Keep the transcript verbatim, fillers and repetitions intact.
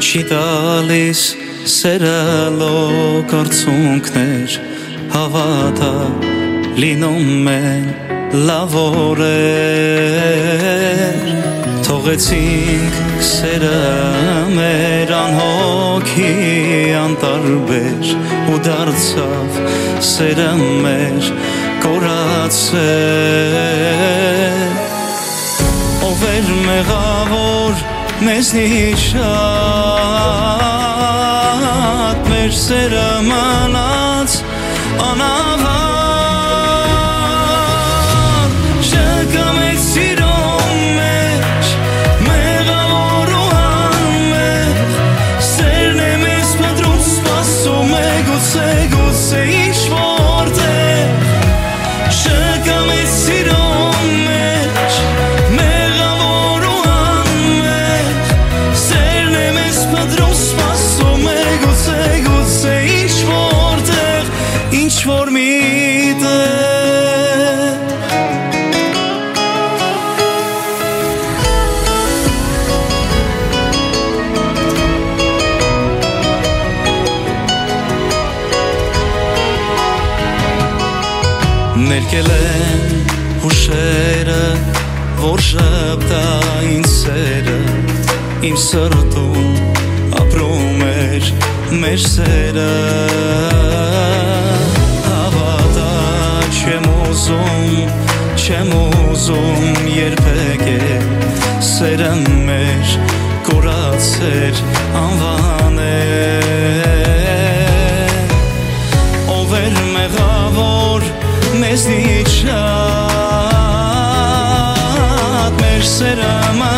Չի տալիս սերը լոկարծունքներ հավատա լինում են լավ օրեր Թողեցինք սերը մեր անհոգի անտարբեր ու դարձավ սերը մեր կորացել Ով էր մեղավոր մեզնից շատ մեր սերը մնաց անավարտ Չկա մեծ սիրո մեջ մեղավոր ու անմեղ Սերն է մեզ փնտրում սպասում է գուցե գուցե ինչ-որտեղ Չկա մեծ սիրո մեջ մեղավոր ու անմեղ Սերն է մեզ փնտրում սպասում է գուցե գուցե ինչ-որտեղ ինչ-որ միտեղ Ներկել են հուշերը, որ ժպտա ինձ սերը Իմ սրտում ապրում էր մեր սերը Հավատա չեմ ուզում, չեմ ուզում երբեք է Սերը մեր կորացեր անվանել Ով էր մեղավոր մեզնից շատ մեր սերը